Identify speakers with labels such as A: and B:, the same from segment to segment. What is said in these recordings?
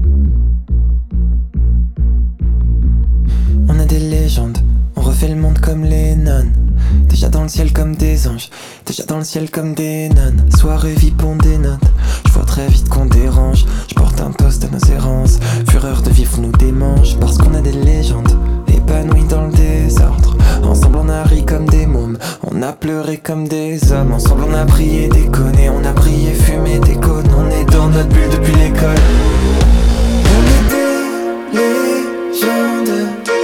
A: On a des légendes, on refait le monde comme les nonnes. Déjà dans le ciel comme des anges, déjà dans le ciel comme des nonnes. Soirée vipon des notes, je vois très vite qu'on dérange. Je porte un toast à nos errances, fureur de vivre nous démange. Parce qu'on a des légendes, épanouies dans le désordre. Ensemble on a ri comme des mômes, on a pleuré comme des hommes. Ensemble on a prié, déconné, on a prié, fumé, déconne. On est dans notre bulle depuis l'école. On est des légendes.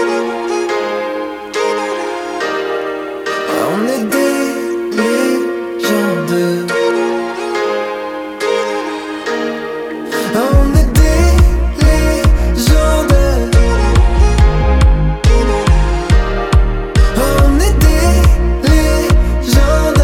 A: On est des légendes. On est des légendes. On est des légendes.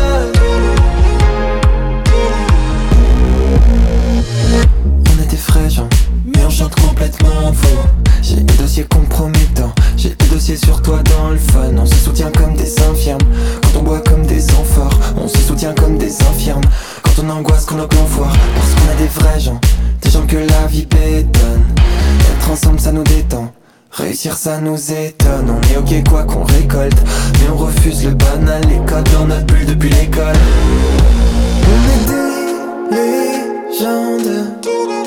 A: On est des vrais gens, mais on chante complètement faux. J'ai des dossiers compromettants, j'ai des dossiers sur toi dans le fun. On se soutient comme des infirmes, quand on boit comme des amphores. On se soutient comme des infirmes, quand on angoisse qu'on nos plans foire. Parce qu'on a des vrais gens, des gens que la vie bétonne. Être ensemble ça nous détend, réussir ça nous étonne. On est ok quoi qu'on récolte, mais on refuse le banal. Les codes dans notre bulle depuis l'école. On est des légendes.